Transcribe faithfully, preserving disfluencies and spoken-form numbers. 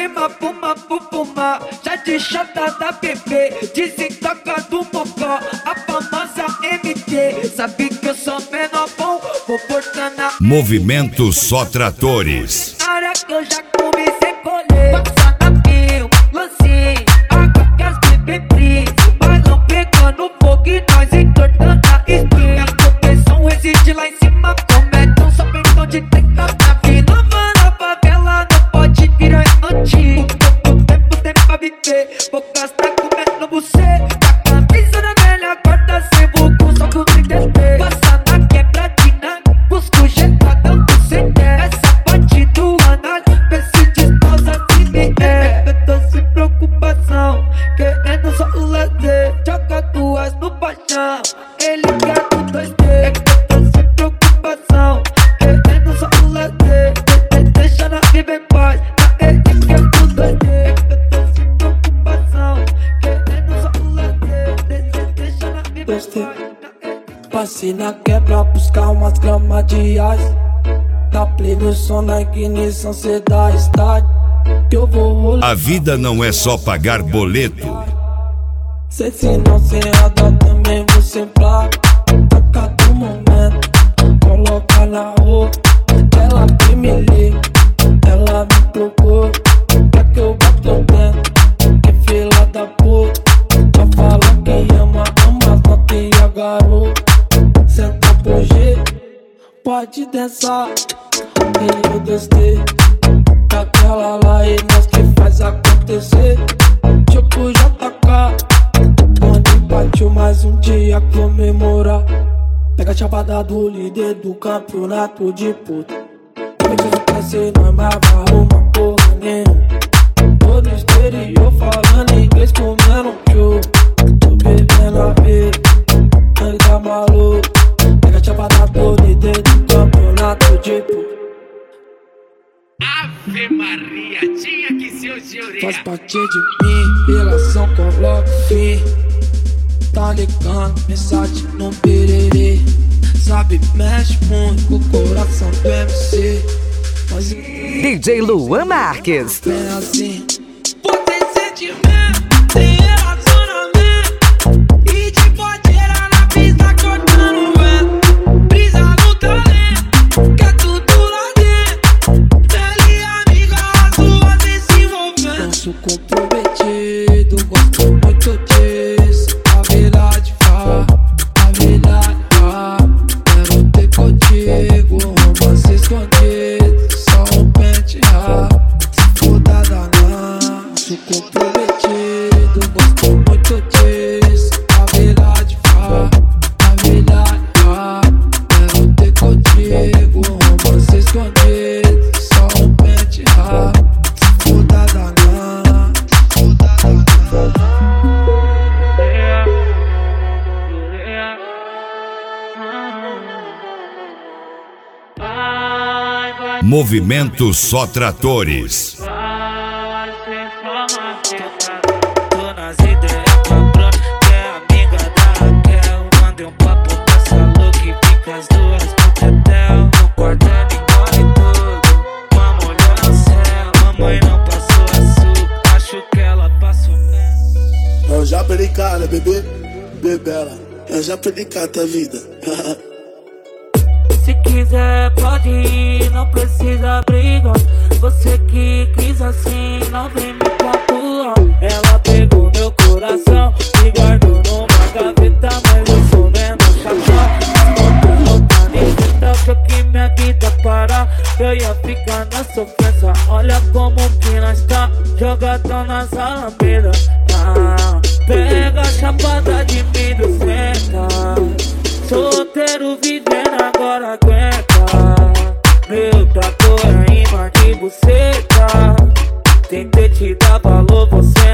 prima fuma, fuma, já de chata da bebê, desentoca do mocó, a famosa M T. Sabe que eu sou menor bom, vou portando a... Movimento Só Tratores. Na hora que eu já comecei a colher, passa na pio, lance, água que as bebê brisa, balão pegando fogo e nós entortando a espinha. A proteção resiste lá em cima, cometam só perdão de trinta na vida. Na favela não pode virar antigo, pouco tempo tem pra viver, poucas tá comendo você. A camisa da velha corta sem vulgo, só com trinta e três. Passa na quebradina, busco jetadão do C D. Essa parte do anal, vê se desposa se me é. Eu tô sem preocupação, querendo só o lazer. Joga duas no paixão, ele quer o dois D. Eu tô sem preocupação, querendo só o lazer. Deixa na vida em paz, na ele quer o dois D. Eu tô sem preocupação, querendo só o lazer. Deixa na vida em paz. Passei na quebra buscar umas gramas de ice. Na play do som na ignição cê dá start. Que eu vou rolar. A vida não é só pagar boleto. Cê se não cê anda também vou semprar. A cada momento coloca na rua. Ela que me liga, ela me procura. Pra que eu bato dentro, que fila da puta. Só fala que ama, ama, só tem a garota. Senta pro G, pode dançar. E eu gostei daquela lá e nós que faz acontecer. Tipo J K, onde partiu mais um dia comemorar. Pega a chapada do líder do campeonato de puta. Me diz o que é ser, nós mais vai arrumar porra nenhuma. Todo exterior falando inglês comendo show. Tô bebendo a vida, ele tá maluco. Pega a chapada do líder do campeonato de puta. Ave Maria, tinha que ser o Júria. Faz parte de mim, relação coloca fim. Tá ligando, mensagem no pererê. Sabe, mexe muito com o coração do M C. Mas D J Luan Marques. é assim. Pô, tem sentimento, tem relacionamento. E de podeira na pista cortando o vento. Brisa no talento, que é tudo lá dentro. Ele e amiga, as duas se envolvendo. Eu sou comprometido, gosto muito disso. A verdade fala, a verdade fala. Quero ter contigo, romance escondido. Só um pente raro, se foda danado. Sou comprometido, gosto muito disso. A verdade fala, a verdade fala. Quero ter contigo, romance escondido. Só um pente raro, se foda danado. Se foda danado. Movimento Só Tratores. Tô nas ideias com a Bruna, que é amiga da Raquel. Mandei um papo dessa louca e fica as duas no tetel. No quarto ela engole tudo, uma mulher no céu. Mamãe não passou açúcar, acho que ela passou mel. Eu já perdi cara, bebê, bebela. Eu já perdi cara da vida. Se quiser pode ir, não precisa brigar. Você que quis assim, não vem me calcular. Ela pegou meu coração e guardou numa gaveta. Mas eu sou menos chata. Quando eu tá nesse pra que minha vida parar, eu ia ficar na sofrência. Olha como que nós tá, jogadão nas alambidas. Ah, pega a chapada de mim do senta. Solteiro vivendo agora aguenta. Meu trator é imã de buceta. Tentei te dar valor, você